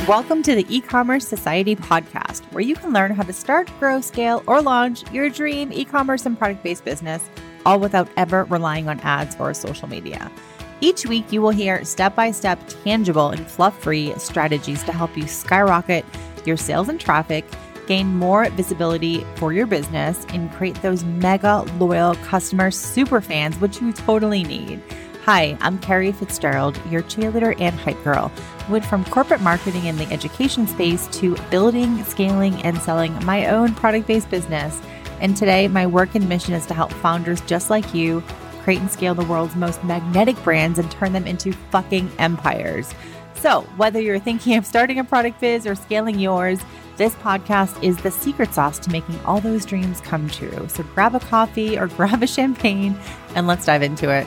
Welcome to the E-commerce Society podcast, where you can learn how to start, grow, scale, or launch your dream e-commerce and product-based business, all without ever relying on ads or social media. Each week, you will hear step-by-step, tangible, and fluff-free strategies to help you skyrocket your sales and traffic, gain more visibility for your business, and create those mega loyal customer super fans, which you totally need. Hi, I'm Carrie Fitzgerald, your cheerleader and hype girl. Went from corporate marketing in the education space to building, scaling, and selling my own product-based business. And today, my work and mission is to help founders just like you create and scale the world's most magnetic brands and turn them into fucking empires. So whether you're thinking of starting a product biz or scaling yours, this podcast is the secret sauce to making all those dreams come true. So grab a coffee or grab a champagne and let's dive into it.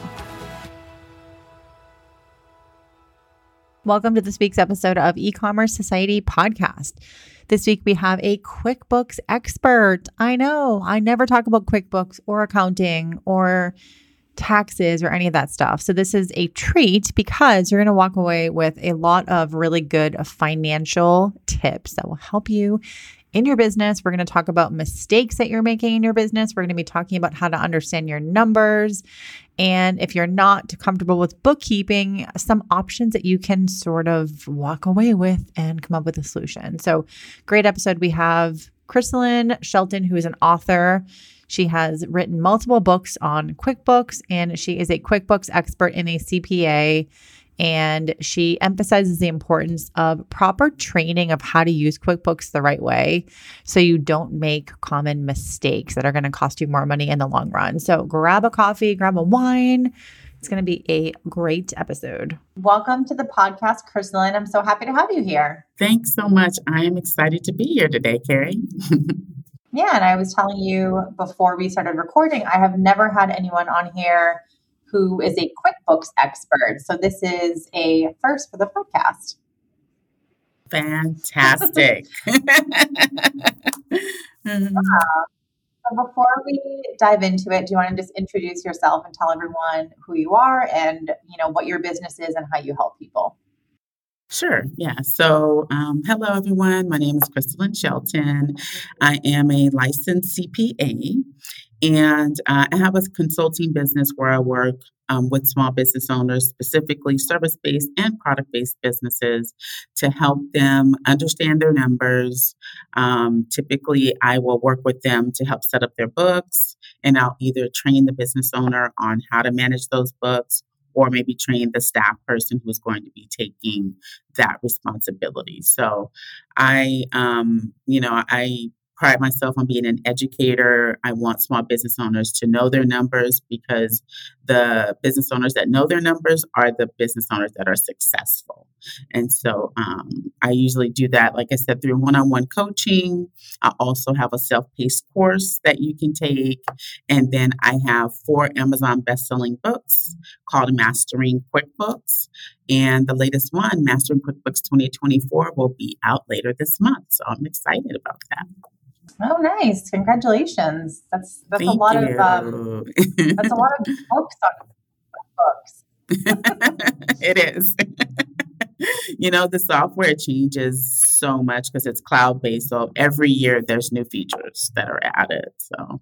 Welcome to this week's episode of E-commerce Society podcast. This week we have a QuickBooks expert. I know, I never talk about QuickBooks or accounting or taxes or any of that stuff. So this is a treat because you're going to walk away with a lot of really good financial tips that will help you in your business. We're going to talk about mistakes that you're making in your business. We're going to be talking about how to understand your numbers. And if you're not comfortable with bookkeeping, some options that you can sort of walk away with and come up with a solution. So great episode. We have Crystalline Shelton, who is an author. She has written multiple books on QuickBooks, and she is a QuickBooks expert and a CPA. And she emphasizes the importance of proper training of how to use QuickBooks the right way so you don't make common mistakes that are going to cost you more money in the long run. So grab a coffee, grab a wine. It's going to be a great episode. Welcome to the podcast, Crystalline. I'm so happy to have you here. Thanks so much. I am excited to be here today, Carrie. Yeah, and I was telling you before we started recording, I have never had anyone on here who is a QuickBooks expert. So this is a first for the podcast. Fantastic. So before we dive into it, do you want to just introduce yourself and tell everyone who you are and what your business is and how you help people? Sure. Yeah. So, hello, everyone. My name is Crystalline Shelton. I am a licensed CPA, and I have a consulting business where I work with small business owners, specifically service-based and product-based businesses, to help them understand their numbers. Typically, I will work with them to help set up their books, and I'll either train the business owner on how to manage those books, or maybe train the staff person who is going to be taking that responsibility. So I pride myself on being an educator. I want small business owners to know their numbers because the business owners that know their numbers are the business owners that are successful. And so I usually do that, like I said, through one-on-one coaching. I also have a self-paced course that you can take. And then I have 4 Amazon best-selling books called Mastering QuickBooks. And the latest one, Mastering QuickBooks 2024, will be out later this month. So I'm excited about that. Oh, nice! Congratulations. That's a lot of that's a lot of books on books. It is. The software changes so much because it's cloud-based. So every year there's new features that are added. So.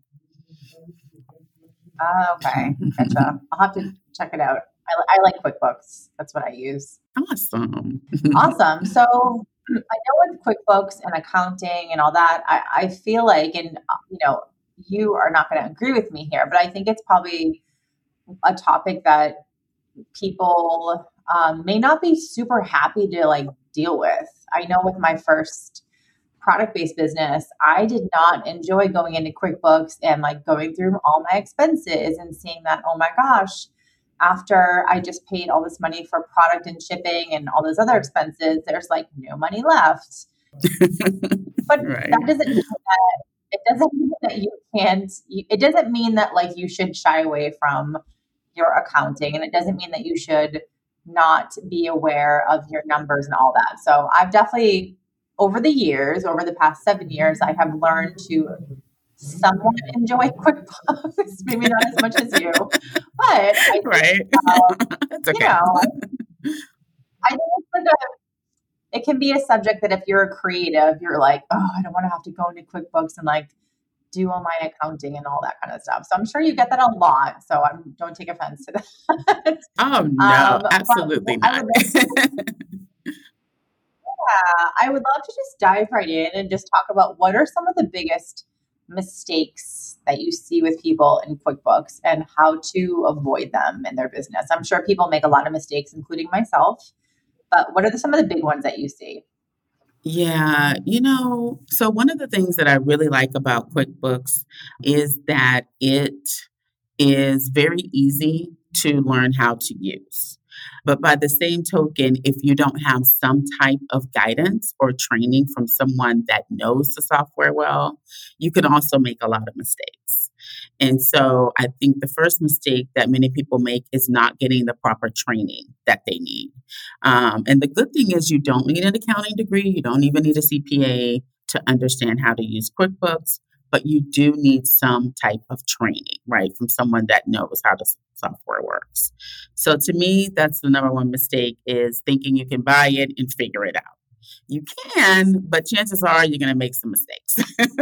Okay, gotcha. I'll have to check it out. I like QuickBooks. That's what I use. Awesome. Awesome. So I know with QuickBooks and accounting and all that, I feel like, and you are not going to agree with me here, but I think it's probably a topic that people may not be super happy to deal with. I know with my first product-based business, I did not enjoy going into QuickBooks and going through all my expenses and seeing that, oh my gosh, after I just paid all this money for product and shipping and all those other expenses, there's no money left. But Right. That doesn't mean that it doesn't mean that you can't. It doesn't mean that you should shy away from your accounting, and it doesn't mean that you should not be aware of your numbers and all that. So I've definitely over the past 7 years, I have learned to somewhat enjoy QuickBooks, maybe not as much as you, but I think, Right. That's okay. I think it's it can be a subject that if you're a creative, you're like, oh, I don't want to have to go into QuickBooks and like do all my accounting and all that kind of stuff. So I'm sure you get that a lot. So don't take offense to that. Oh, no, absolutely I not. would I would love to just dive right in and just talk about what are some of the biggest mistakes that you see with people in QuickBooks and how to avoid them in their business. I'm sure people make a lot of mistakes, including myself, but what are some of the big ones that you see? Yeah, so one of the things that I really like about QuickBooks is that it is very easy to learn how to use. But by the same token, if you don't have some type of guidance or training from someone that knows the software well, you can also make a lot of mistakes. And so I think the first mistake that many people make is not getting the proper training that they need. And the good thing is, you don't need an accounting degree, you don't even need a CPA to understand how to use QuickBooks, but you do need some type of training, right, from someone that knows how the software works. So to me, that's the number one mistake, is thinking you can buy it and figure it out. You can, but chances are you're going to make some mistakes.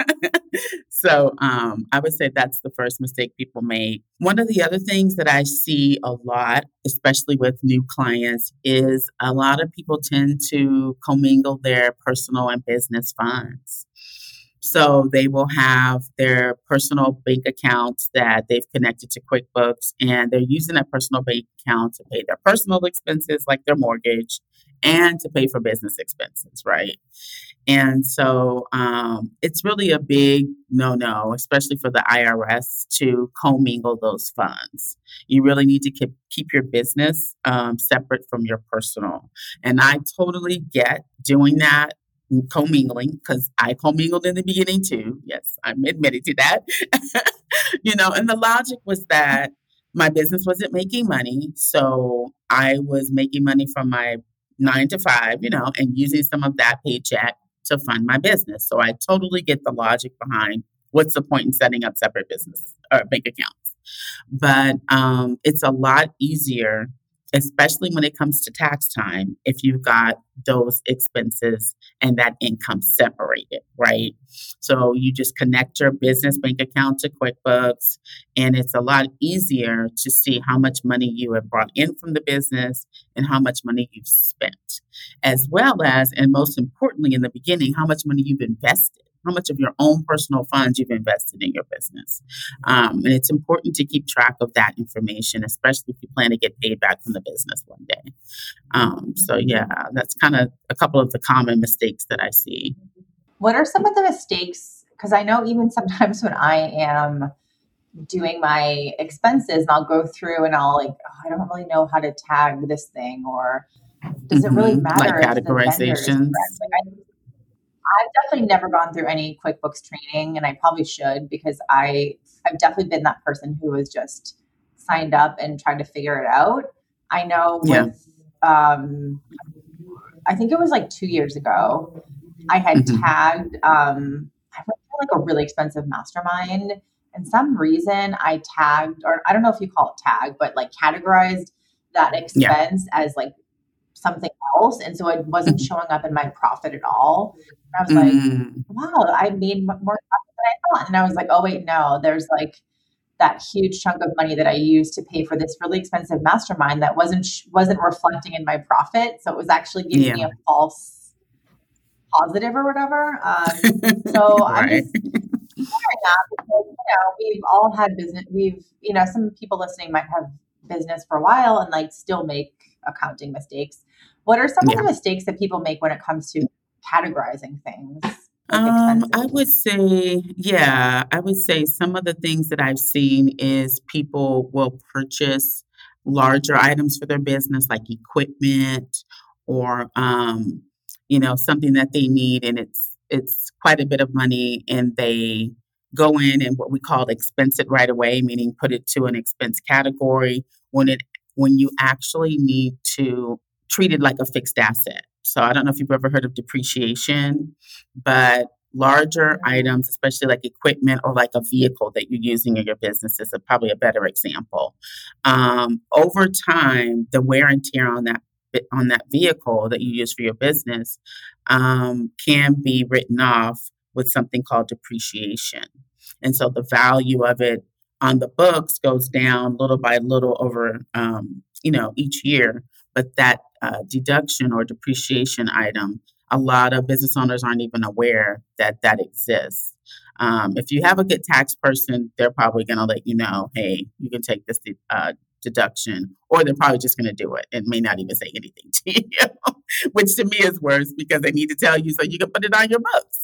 So I would say that's the first mistake people make. One of the other things that I see a lot, especially with new clients, is a lot of people tend to commingle their personal and business funds. So they will have their personal bank accounts that they've connected to QuickBooks, and they're using that personal bank account to pay their personal expenses like their mortgage and to pay for business expenses, right? And so it's really a big no-no, especially for the IRS, to commingle those funds. You really need to keep your business separate from your personal. And I totally get doing that, commingling, because I commingled in the beginning too. Yes, I'm admitting to that. And the logic was that my business wasn't making money. So I was making money from my 9 to 5, and using some of that paycheck to fund my business. So I totally get the logic behind what's the point in setting up separate business or bank accounts. But it's a lot easier, especially when it comes to tax time, if you've got those expenses and that income separated, right? So you just connect your business bank account to QuickBooks, and it's a lot easier to see how much money you have brought in from the business and how much money you've spent, as well as, and most importantly in the beginning, how much money you've invested. How much of your own personal funds you've invested in your business. And it's important to keep track of that information, especially if you plan to get paid back from the business one day. So yeah, that's kind of a couple of the common mistakes that I see. What are some of the mistakes? Because I know even sometimes when I am doing my expenses and I'll go through and I'll like, oh, I don't really know how to tag this thing, or does it really matter Like if the vendor is categorizations. correct? I've definitely never gone through any QuickBooks training, and I probably should, because I've definitely been that person who was just signed up and tried to figure it out. I know Yeah. with I think it was like 2 years ago, I had hmm tagged I went to like a really expensive mastermind, and some reason I tagged, or I don't know if you call it tag, but like categorized that Yeah. expense as like something else. And so it wasn't hmm showing up in my profit at all. And I was like, mm wow, I made more profit than I thought. And I was like, oh, wait, no, there's like that huge chunk of money that I used to pay for this really expensive mastermind that wasn't reflecting in my profit. So it was actually giving Yeah. me a false positive or whatever. So I'm Right. just sharing that because, we've all had business. Some people listening might have business for a while and like still make accounting mistakes. What are some of the Yeah. mistakes that people make when it comes to categorizing things like expenses? I would say some of the things that I've seen is people will purchase larger items for their business, like equipment or, something that they need, and it's quite a bit of money, and they go in and what we call expense it right away, meaning put it to an expense category when you actually need to treat it like a fixed asset. So I don't know if you've ever heard of depreciation, but larger items, especially like equipment or like a vehicle that you're using in your business, is probably a better example. Over time, the wear and tear on that on that vehicle that you use for your business can be written off with something called depreciation. And so the value of it on the books goes down little by little over, each year. But that deduction or depreciation item, a lot of business owners aren't even aware that that exists. If you have a good tax person, they're probably going to let you know, hey, you can take this deduction, or they're probably just going to do it and may not even say anything to you, which to me is worse because they need to tell you so you can put it on your books.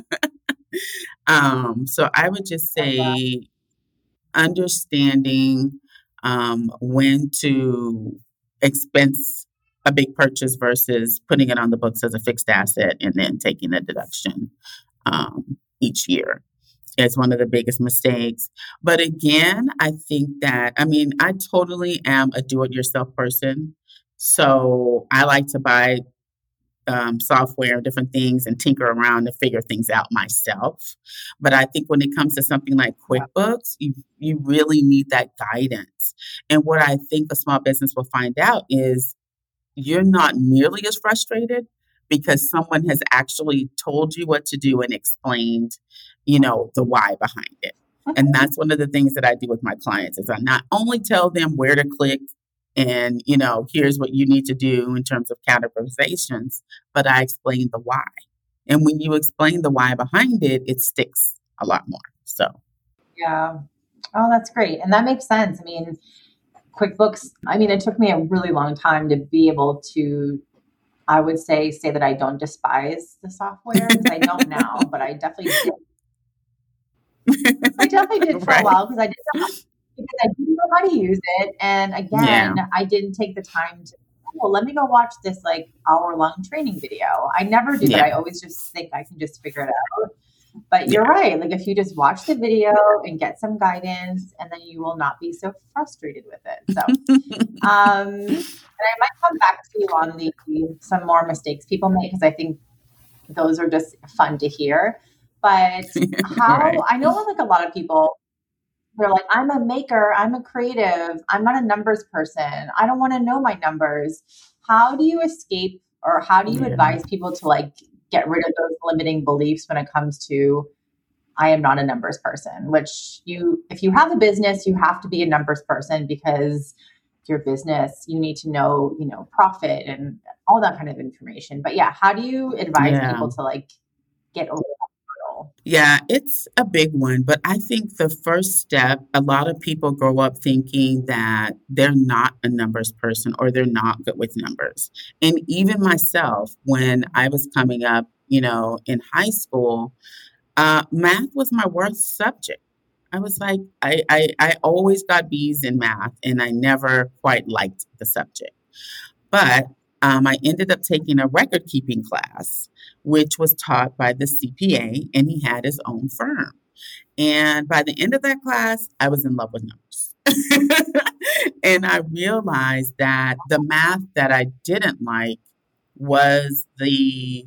So I would just say understanding when to expense a big purchase versus putting it on the books as a fixed asset and then taking a deduction each year is one of the biggest mistakes. But again, I think that, I totally am a do-it-yourself person. So I like to buy software, different things, and tinker around to figure things out myself. But I think when it comes to something like QuickBooks, you really need that guidance. And what I think a small business will find out is you're not nearly as frustrated because someone has actually told you what to do and explained, the why behind it. And that's one of the things that I do with my clients is I not only tell them where to click and, here's what you need to do in terms of categorizations, but I explain the why. And when you explain the why behind it, it sticks a lot more. So, yeah. Oh, that's great. And that makes sense. QuickBooks, it took me a really long time to be able to, I would say that I don't despise the software because I don't now, but I definitely did. I definitely did for a while because I didn't know how to use it. And again, I didn't take the time to, let me go watch this hour-long training video. I never do that. I always just think I can just figure it out. But you're right. If you just watch the video and get some guidance, and then you will not be so frustrated with it. So, and I might come back to you on some more mistakes people make because I think those are just fun to hear. But I know a lot of people, they're like, I'm a maker, I'm a creative, I'm not a numbers person. I don't want to know my numbers. How do you escape or how do you advise people to get rid of those limiting beliefs when it comes to I am not a numbers person, which if you have a business, you have to be a numbers person because your business, you need to know, profit and all that kind of information. But how do you advise people to get over that hurdle? Yeah, it's a big one. But I think the first step, a lot of people grow up thinking that they're not a numbers person or they're not good with numbers. And even myself, when I was coming up, in high school, math was my worst subject. I was like, I always got B's in math and I never quite liked the subject. But I ended up taking a record keeping class, which was taught by the CPA, and he had his own firm. And by the end of that class, I was in love with numbers. And I realized that the math that I didn't like was the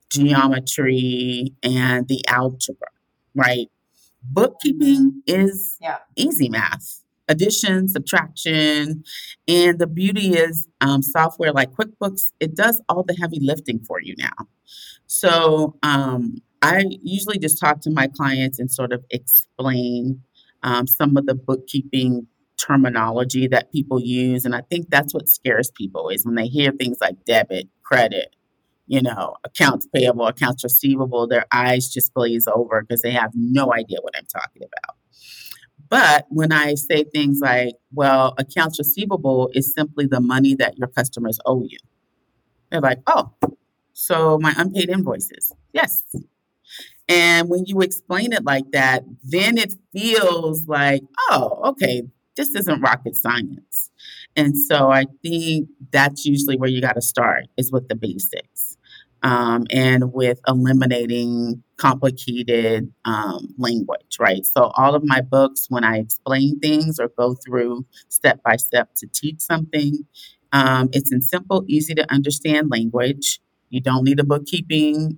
geometry and the algebra, right? Bookkeeping is easy math. Addition, subtraction, and the beauty is software like QuickBooks, it does all the heavy lifting for you now. So I usually just talk to my clients and sort of explain some of the bookkeeping terminology that people use. And I think that's what scares people is when they hear things like debit, credit, accounts payable, accounts receivable, their eyes just glaze over because they have no idea what I'm talking about. But when I say things like, well, accounts receivable is simply the money that your customers owe you. They're like, oh, so my unpaid invoices. Yes. And when you explain it like that, then it feels like, oh, okay, this isn't rocket science. And so I think that's usually where you got to start is with the basics. And with eliminating complicated language, right? So all of my books, when I explain things or go through step by step to teach something, it's in simple, easy to understand language. You don't need a bookkeeping,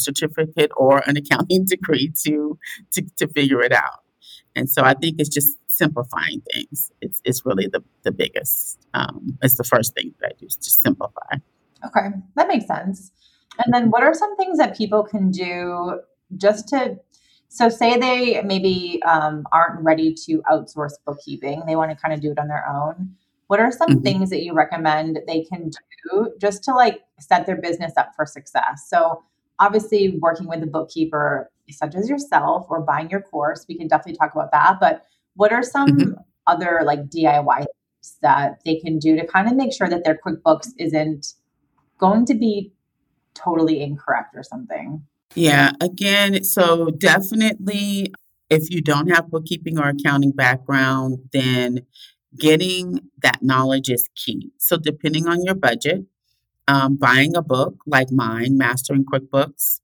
certificate or an accounting degree to figure it out. And so I think it's just simplifying things. It's really the biggest. It's the first thing that I do is just simplify. Okay, that makes sense. And then what are some things that people can do just to, so say they maybe aren't ready to outsource bookkeeping, they want to kind of do it on their own. What are some Mhm. things that you recommend they can do just to like set their business up for success? So obviously working with a bookkeeper such as yourself or buying your course, we can definitely talk about that. But what are some Mhm. other like DIY things that they can do to kind of make sure that their QuickBooks isn't going to be totally incorrect or something? Yeah, again, so definitely if you don't have bookkeeping or accounting background, then getting that knowledge is key. So depending on your budget, buying a book like mine, Mastering QuickBooks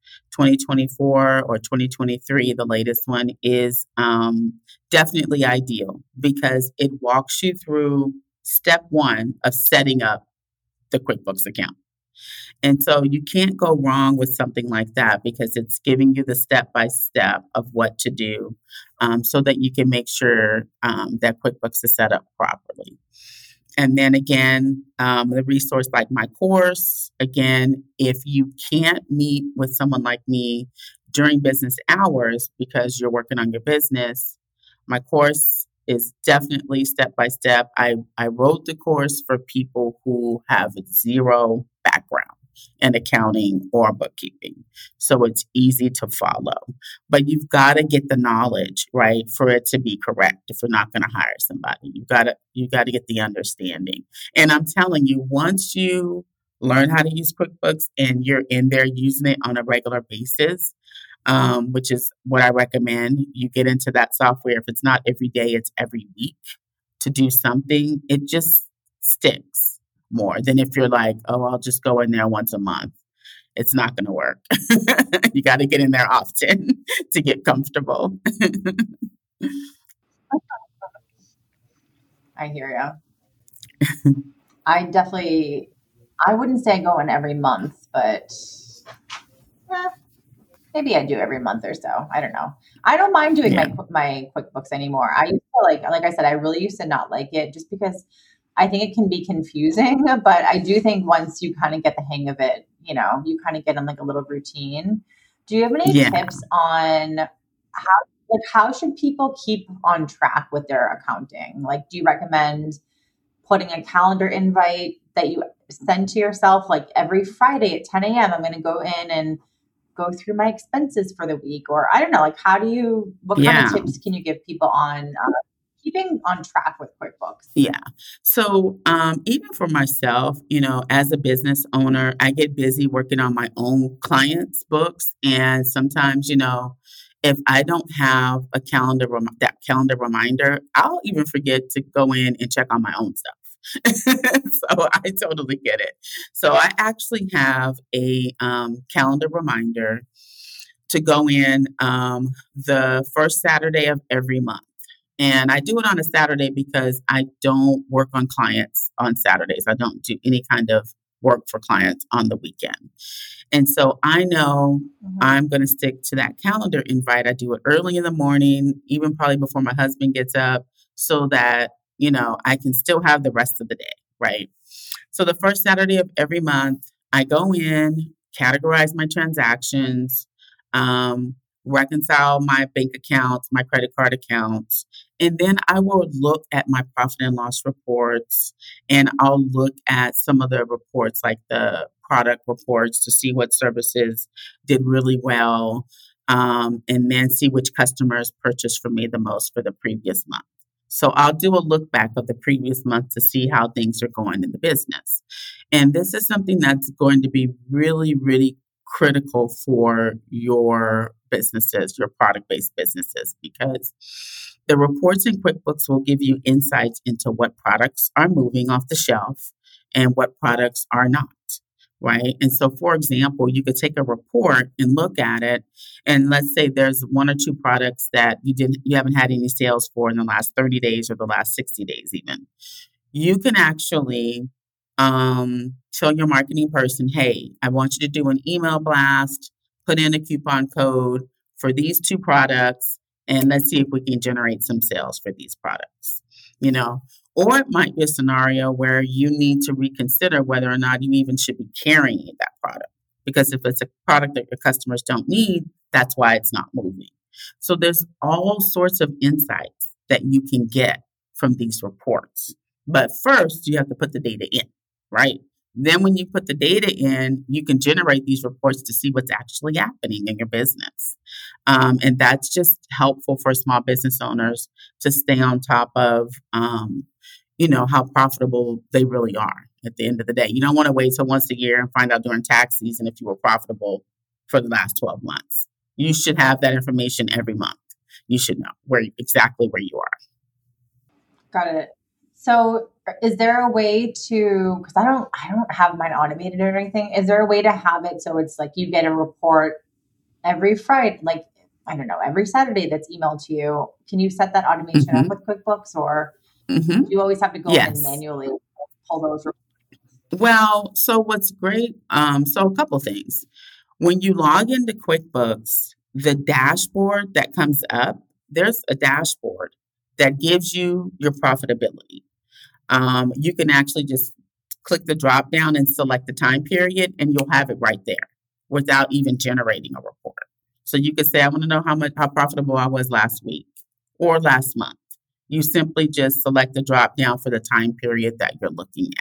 2024 or 2023, the latest one, is definitely ideal because it walks you through step one of setting up the QuickBooks account. And so you can't go wrong with something like that because it's giving you the step by step of what to do so that you can make sure that QuickBooks is set up properly. And then again, the resource like my course, again, if you can't meet with someone like me during business hours because you're working on your business, my course is definitely step by step. I wrote the course for people who have zero background in accounting or bookkeeping. So it's easy to follow. But you've got to get the knowledge, right, for it to be correct if you're not going to hire somebody. You got to get the understanding. And I'm telling you, once you learn how to use QuickBooks and you're in there using it on a regular basis, which is what I recommend. You get into that software. If it's not every day, it's every week to do something. It just sticks more than if you're like, oh, I'll just go in there once a month. It's not going to work. You got to get in there often to get comfortable. I hear you. I definitely, I wouldn't say I go in every month, but eh, maybe I do every month or so. I don't know. I don't mind doing Yeah. my QuickBooks anymore. I used to like I said, I really used to not like it just because I think it can be confusing. But I do think once you kind of get the hang of it, you kind of get in like a little routine. Do you have any Yeah. tips on how should people keep on track with their accounting? Like, do you recommend putting a calendar invite that you send to yourself like every Friday at 10 a.m.? I'm going to go in and go through my expenses for the week, or I don't know, like what kind of Yeah. tips can you give people on keeping on track with QuickBooks? Yeah. So, even for myself, as a business owner, I get busy working on my own clients' books. And sometimes, if I don't have that calendar reminder, I'll even forget to go in and check on my own stuff. So I totally get it. So I actually have a calendar reminder to go in the first Saturday of every month. And I do it on a Saturday because I don't work on clients on Saturdays. I don't do any kind of work for clients on the weekend. And so I know Mhm. I'm going to stick to that calendar invite. I do it early in the morning, even probably before my husband gets up, so that, I can still have the rest of the day, right? So the first Saturday of every month, I go in, categorize my transactions, reconcile my bank accounts, my credit card accounts, and then I will look at my profit and loss reports and I'll look at some of the reports like the product reports to see what services did really well, and then see which customers purchased from me the most for the previous month. So I'll do a look back of the previous month to see how things are going in the business. And this is something that's going to be really, really critical for your businesses, your product based businesses, because the reports in QuickBooks will give you insights into what products are moving off the shelf and what products are not. Right. And so, for example, you could take a report and look at it. And let's say there's one or two products that you haven't had any sales for in the last 30 days or the last 60 days, even. You can actually tell your marketing person, hey, I want you to do an email blast, put in a coupon code for these two products, and let's see if we can generate some sales for these products, you know. Or it might be a scenario where you need to reconsider whether or not you even should be carrying that product. Because if it's a product that your customers don't need, that's why it's not moving. So there's all sorts of insights that you can get from these reports. But first, you have to put the data in, right? Then when you put the data in, you can generate these reports to see what's actually happening in your business. And that's just helpful for small business owners to stay on top of, how profitable they really are at the end of the day. You don't want to wait till once a year and find out during tax season if you were profitable for the last 12 months. You should have that information every month. You should know exactly where you are. Got it. So is there a way to, because I don't have mine automated or anything. Is there a way to have it so it's like you get a report every Friday, like, I don't know, every Saturday that's emailed to you? Can you set that automation up with QuickBooks, or do you always have to go in and manually pull those reports? Well, so what's great, so a couple things. When you log into QuickBooks, the dashboard that comes up, there's a dashboard that gives you your profitability. You can actually just click the drop down and select the time period, and you'll have it right there without even generating a report. So you could say, I want to know how profitable I was last week or last month. You simply just select the drop down for the time period that you're looking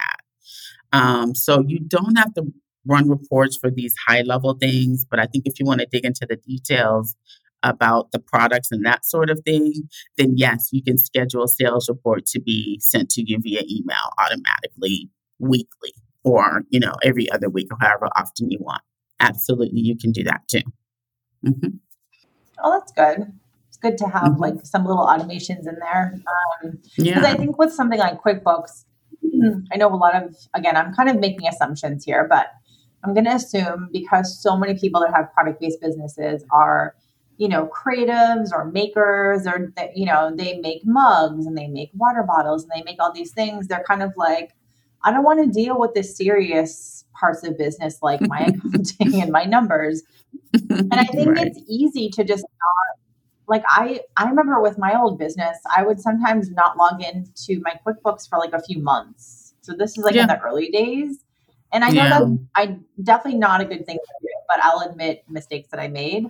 at. So you don't have to run reports for these high level things, but I think if you want to dig into the details about the products and that sort of thing, then yes, you can schedule a sales report to be sent to you via email automatically weekly, or, every other week, or however often you want. Absolutely, you can do that too. Mm-hmm. Oh, that's good. It's good to have like some little automations in there. Because I think with something like QuickBooks, I know a lot of, again, I'm kind of making assumptions here, but I'm going to assume because so many people that have product-based businesses are, creatives or makers, or, they make mugs and they make water bottles and they make all these things. They're kind of like, I don't want to deal with the serious parts of business like my accounting and my numbers. And I think it's easy to just not, like, I remember with my old business, I would sometimes not log into my QuickBooks for like a few months. So this is like in the early days. And I know that I definitely not a good thing to do, but I'll admit mistakes that I made.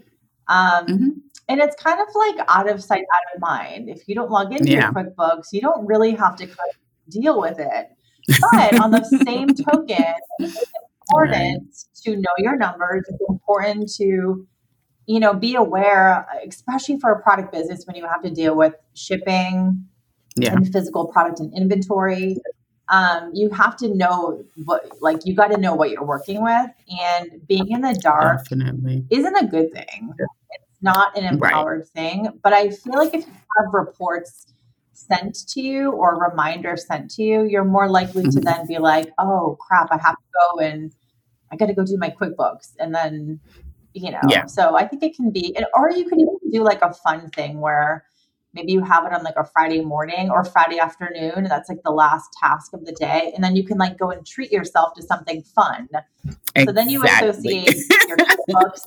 And it's kind of like out of sight, out of mind. If you don't log into your QuickBooks, you don't really have to deal with it. But on the same token, it's important to know your numbers. It's important to, be aware, especially for a product business when you have to deal with shipping and physical product and inventory. You have to know you got to know what you're working with, and being in the dark isn't a good thing. It's not an empowered thing, but I feel like if you have reports sent to you or reminders sent to you, you're more likely to then be like, oh crap, I have to go and I got to go do my QuickBooks. And then, so I think it can be, or you can even do like a fun thing where maybe you have it on like a Friday morning or Friday afternoon, and that's like the last task of the day. And then you can like go and treat yourself to something fun. So then you associate your QuickBooks.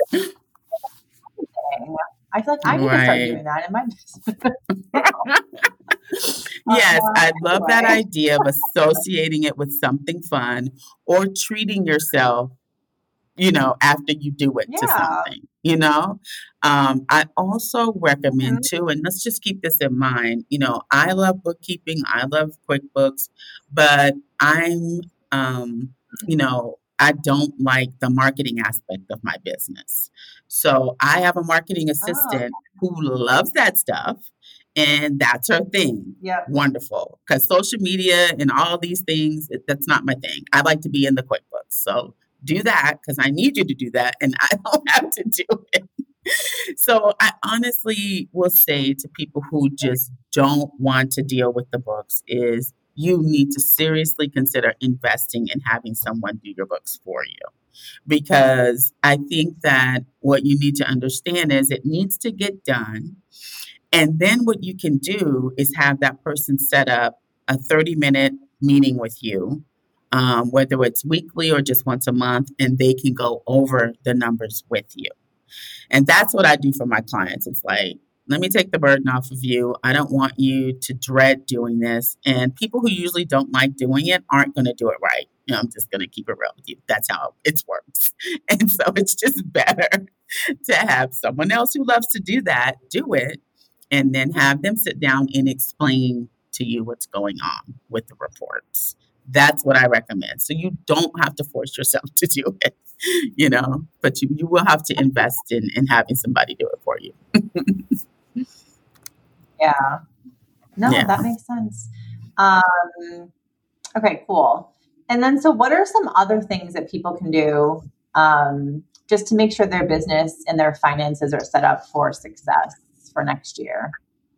I feel like I need to start doing that in my business. Yes, I love that idea of associating it with something fun or treating yourself, after you do it to something, I also recommend too, and let's just keep this in mind, I love bookkeeping, I love QuickBooks, but I'm, I don't like the marketing aspect of my business. So I have a marketing assistant who loves that stuff. And that's her thing. Yeah. Wonderful. Because social media and all these things, that's not my thing. I like to be in the QuickBooks. So do that because I need you to do that. And I don't have to do it. So I honestly will say to people who just don't want to deal with the books is you need to seriously consider investing in having someone do your books for you. Because I think that what you need to understand is it needs to get done. And then what you can do is have that person set up a 30-minute meeting with you, whether it's weekly or just once a month, and they can go over the numbers with you. And that's what I do for my clients. It's like, let me take the burden off of you. I don't want you to dread doing this. And people who usually don't like doing it aren't going to do it right. I'm just going to keep it real with you. That's how it works. And so it's just better to have someone else who loves to do that, do it, and then have them sit down and explain to you what's going on with the reports. That's what I recommend. So you don't have to force yourself to do it, but you will have to invest in having somebody do it for you. Yeah. No, that makes sense. Okay, cool. And then, so what are some other things that people can do just to make sure their business and their finances are set up for success for next year?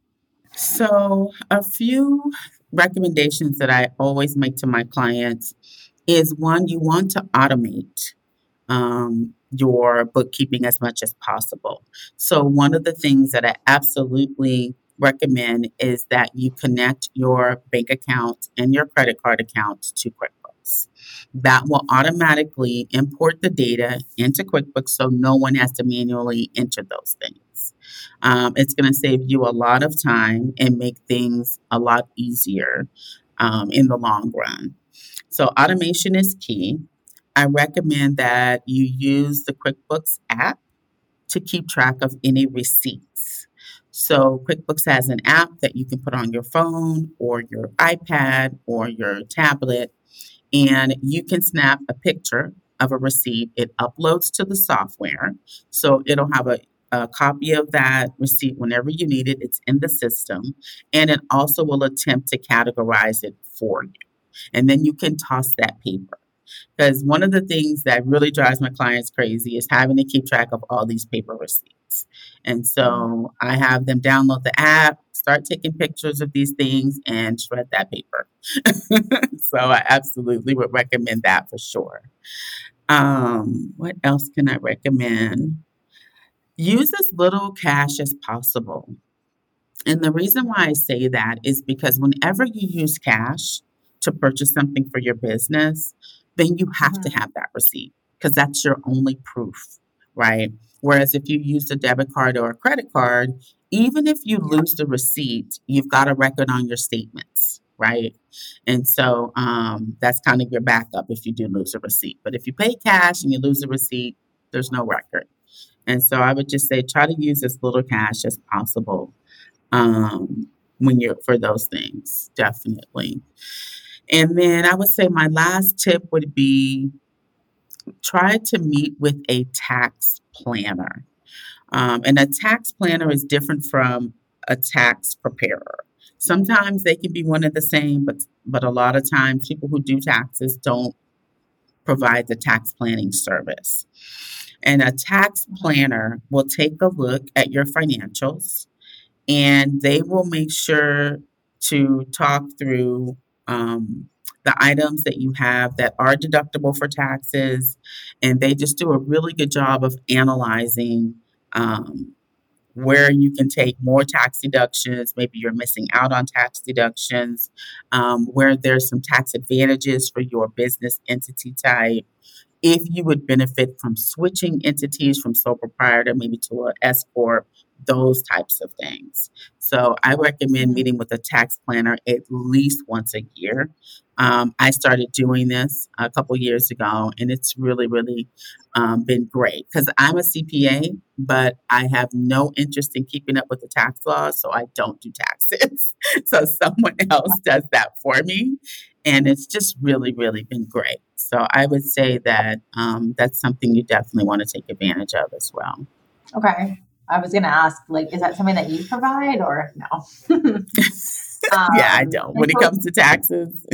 So a few recommendations that I always make to my clients is, one, you want to automate your bookkeeping as much as possible. So one of the things that I absolutely recommend is that you connect your bank account and your credit card accounts to QuickBooks. That will automatically import the data into QuickBooks so no one has to manually enter those things. It's going to save you a lot of time and make things a lot easier in the long run. So automation is key. I recommend that you use the QuickBooks app to keep track of any receipts. So QuickBooks has an app that you can put on your phone or your iPad or your tablet, and you can snap a picture of a receipt. It uploads to the software. So it'll have a copy of that receipt whenever you need it. It's in the system, and it also will attempt to categorize it for you. And then you can toss that paper. Because one of the things that really drives my clients crazy is having to keep track of all these paper receipts. And so I have them download the app, start taking pictures of these things, and shred that paper. So I absolutely would recommend that for sure. What else can I recommend? Use as little cash as possible. And the reason why I say that is because whenever you use cash to purchase something for your business, then you have to have that receipt because that's your only proof, right? Whereas if you use a debit card or a credit card, even if you lose the receipt, you've got a record on your statements, right? And so that's kind of your backup if you do lose a receipt. But if you pay cash and you lose a receipt, there's no record. And so I would just say try to use as little cash as possible when you're for those things, definitely. And then I would say my last tip would be try to meet with a tax planner. And a tax planner is different from a tax preparer. Sometimes they can be one and the same, but a lot of times people who do taxes don't provide the tax planning service. And a tax planner will take a look at your financials, and they will make sure to talk through the items that you have that are deductible for taxes. And they just do a really good job of analyzing where you can take more tax deductions. Maybe you're missing out on tax deductions, where there's some tax advantages for your business entity type. If you would benefit from switching entities from sole proprietor maybe to an S corp, those types of things. So I recommend meeting with a tax planner at least once a year. I started doing this a couple years ago, and it's really, really been great because I'm a CPA, but I have no interest in keeping up with the tax laws, so I don't do taxes. So someone else does that for me, and it's just really, really been great. So I would say that that's something you definitely want to take advantage of as well. Okay. I was going to ask, is that something that you provide or no? Yeah, I don't. When it comes to taxes.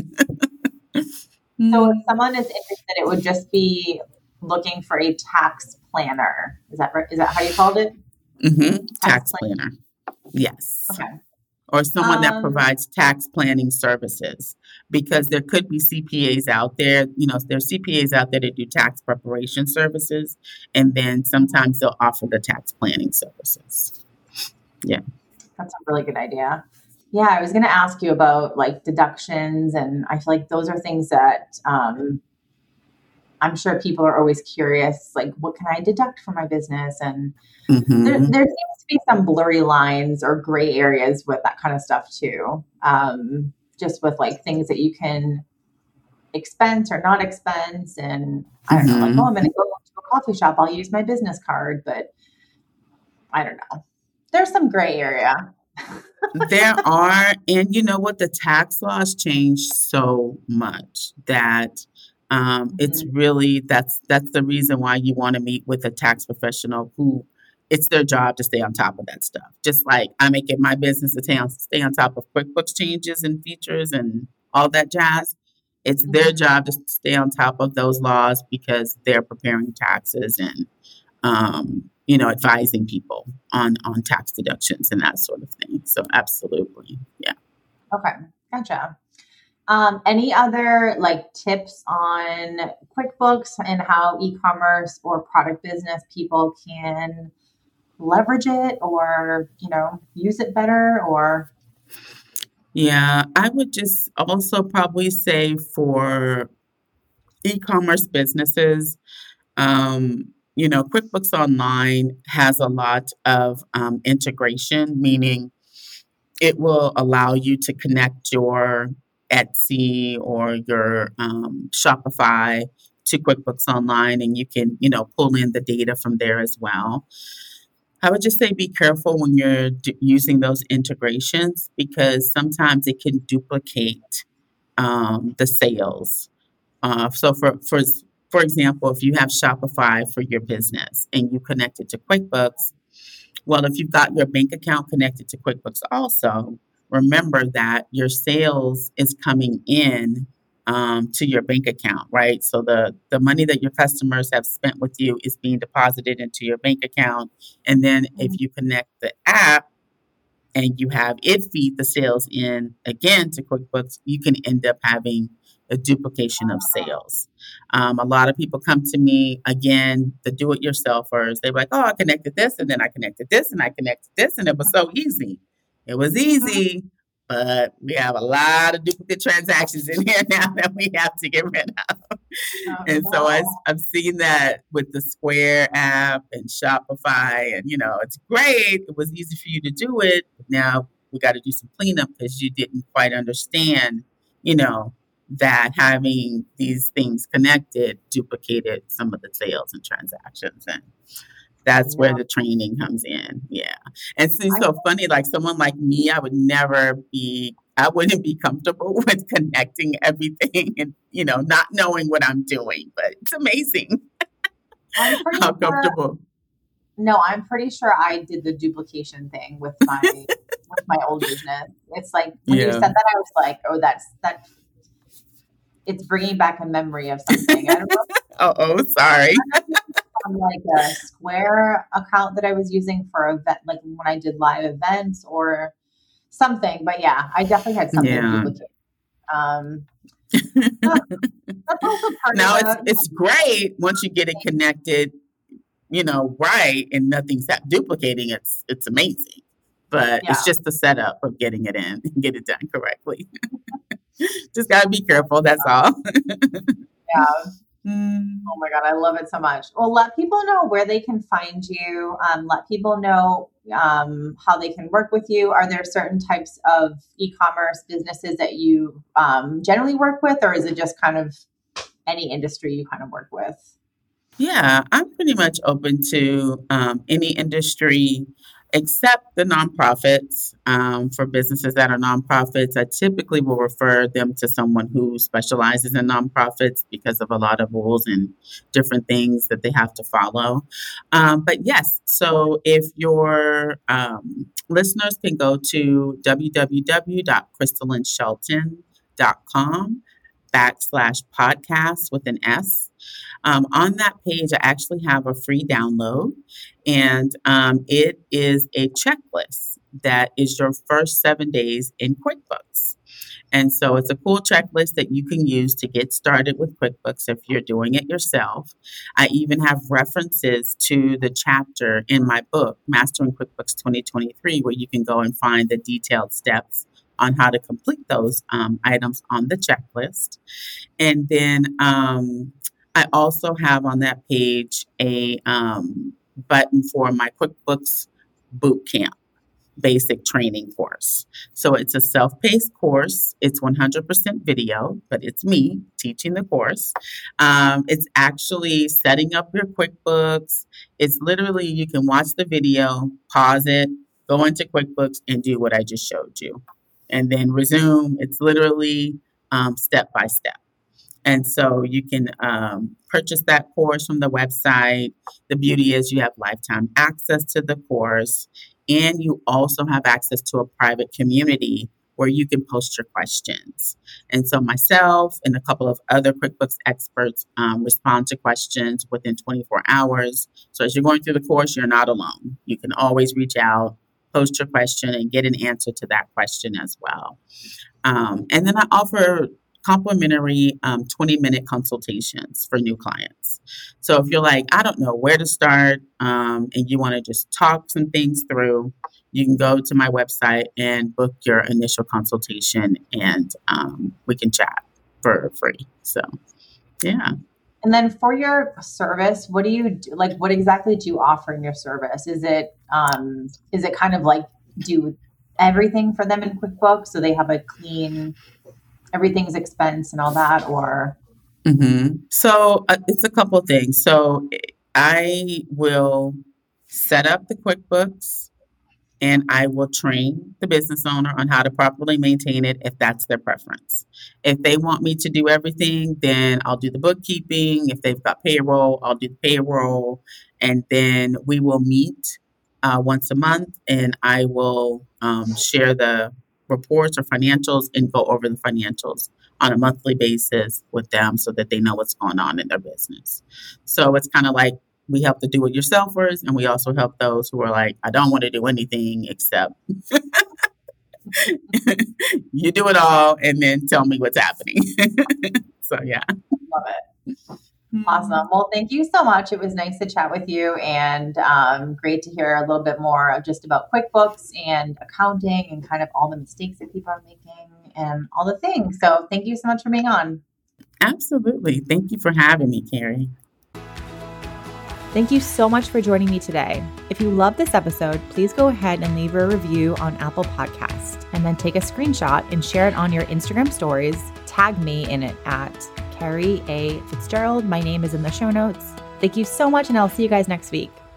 So if someone is interested, it would just be looking for a tax planner. Is that right? Is that how you called it? Mm-hmm. Tax planner. Yes. Okay. Or someone that provides tax planning services, because there could be CPAs out there. There's CPAs out there that do tax preparation services, and then sometimes they'll offer the tax planning services. Yeah. That's a really good idea. Yeah, I was going to ask you about deductions, and I feel like those are things that I'm sure people are always curious, what can I deduct for my business? And there seems to be some blurry lines or gray areas with that kind of stuff too. Just with like things that you can expense or not expense. And I don't know, like, oh, I'm going to go to a coffee shop. I'll use my business card, but I don't know. There's some gray area. There are, and you know what? The tax laws changed so much that it's really that's the reason why you want to meet with a tax professional who it's their job to stay on top of that stuff. Just like I make it my business to stay on top of QuickBooks changes and features and all that jazz. It's their job to stay on top of those laws because they're preparing taxes and advising people on tax deductions and that sort of thing. So absolutely. Yeah. Okay. Gotcha. Any other like tips on QuickBooks and how e-commerce or product business people can leverage it or, use it better or? Yeah, I would just also probably say for e-commerce businesses, QuickBooks Online has a lot of integration, meaning it will allow you to connect your Etsy or your Shopify to QuickBooks Online, and you can, pull in the data from there as well. I would just say be careful when you're using those integrations because sometimes it can duplicate the sales. So for example, if you have Shopify for your business and you connect it to QuickBooks, well, if you've got your bank account connected to QuickBooks also, remember that your sales is coming in to your bank account, right? So the money that your customers have spent with you is being deposited into your bank account. And then if you connect the app and you have it feed the sales in again to QuickBooks, you can end up having a duplication of sales. A lot of people come to me, again, the do-it-yourselfers. They're like, oh, I connected this, and then I connected this, and I connected this, and it was so easy. It was easy, but we have a lot of duplicate transactions in here now that we have to get rid of. And so I've seen that with the Square app and Shopify, and, it's great. It was easy for you to do it. But now we got to do some cleanup because you didn't quite understand, that having these things connected duplicated some of the sales and transactions. And that's where the training comes in. Yeah. And it's so funny, like someone like me, I wouldn't be comfortable with connecting everything and, not knowing what I'm doing, but it's amazing how comfortable. No, I'm pretty sure I did the duplication thing with my old business. It's like when you said that, I was like, oh, that it's bringing back a memory of something. I don't know. Sorry. From like a Square account that I was using for event, like when I did live events or something. But yeah, I definitely had something duplicate. That's also part now of it's great once you get it connected, right, and nothing's duplicating. It's amazing, but it's just the setup of getting it in and get it done correctly. Just gotta be careful. That's all. Yeah. Oh my God, I love it so much. Well, let people know where they can find you. Let people know how they can work with you. Are there certain types of e-commerce businesses that you generally work with, or is it just kind of any industry you kind of work with? Yeah, I'm pretty much open to any industry except the nonprofits. For businesses that are nonprofits, I typically will refer them to someone who specializes in nonprofits because of a lot of rules and different things that they have to follow. But yes, so if your listeners can go to www.crystallandshelton.com/podcast with an S. On that page, I actually have a free download, and it is a checklist that is your first 7 days in QuickBooks. And so it's a cool checklist that you can use to get started with QuickBooks if you're doing it yourself. I even have references to the chapter in my book, Mastering QuickBooks 2023, where you can go and find the detailed steps on how to complete those items on the checklist. And then I also have on that page a button for my QuickBooks boot camp basic training course. So it's a self-paced course. It's 100% video, but it's me teaching the course. It's actually setting up your QuickBooks. It's literally, you can watch the video, pause it, go into QuickBooks and do what I just showed you, and then resume. It's literally step by step. And so you can purchase that course from the website. The beauty is you have lifetime access to the course, and you also have access to a private community where you can post your questions. And so myself and a couple of other QuickBooks experts respond to questions within 24 hours. So as you're going through the course, you're not alone. You can always reach out, post your question, and get an answer to that question as well. And then I offer complimentary 20-minute consultations for new clients. So if you're like, I don't know where to start, and you want to just talk some things through, you can go to my website and book your initial consultation, and we can chat for free. So, yeah. And then for your service, what do you do? Like, what exactly do you offer in your service? Is it kind of like do everything for them in QuickBooks so they have a clean, everything's expense and all that, or? Mm-hmm. So it's a couple of things. So I will set up the QuickBooks, and I will train the business owner on how to properly maintain it if that's their preference. If they want me to do everything, then I'll do the bookkeeping. If they've got payroll, I'll do the payroll. And then we will meet once a month, and I will share the reports or financials and go over the financials on a monthly basis with them so that they know what's going on in their business. So it's kind of like we help the do-it-yourselfers, and we also help those who are like, I don't want to do anything except you do it all and then tell me what's happening. So, yeah. Love it. Awesome. Well, thank you so much. It was nice to chat with you, and great to hear a little bit more of just about QuickBooks and accounting and kind of all the mistakes that people are making and all the things. So thank you so much for being on. Absolutely. Thank you for having me, Carrie. Thank you so much for joining me today. If you love this episode, please go ahead and leave a review on Apple Podcasts, and then take a screenshot and share it on your Instagram stories. Tag me in it at Carrie A. Fitzgerald. My name is in the show notes. Thank you so much, and I'll see you guys next week.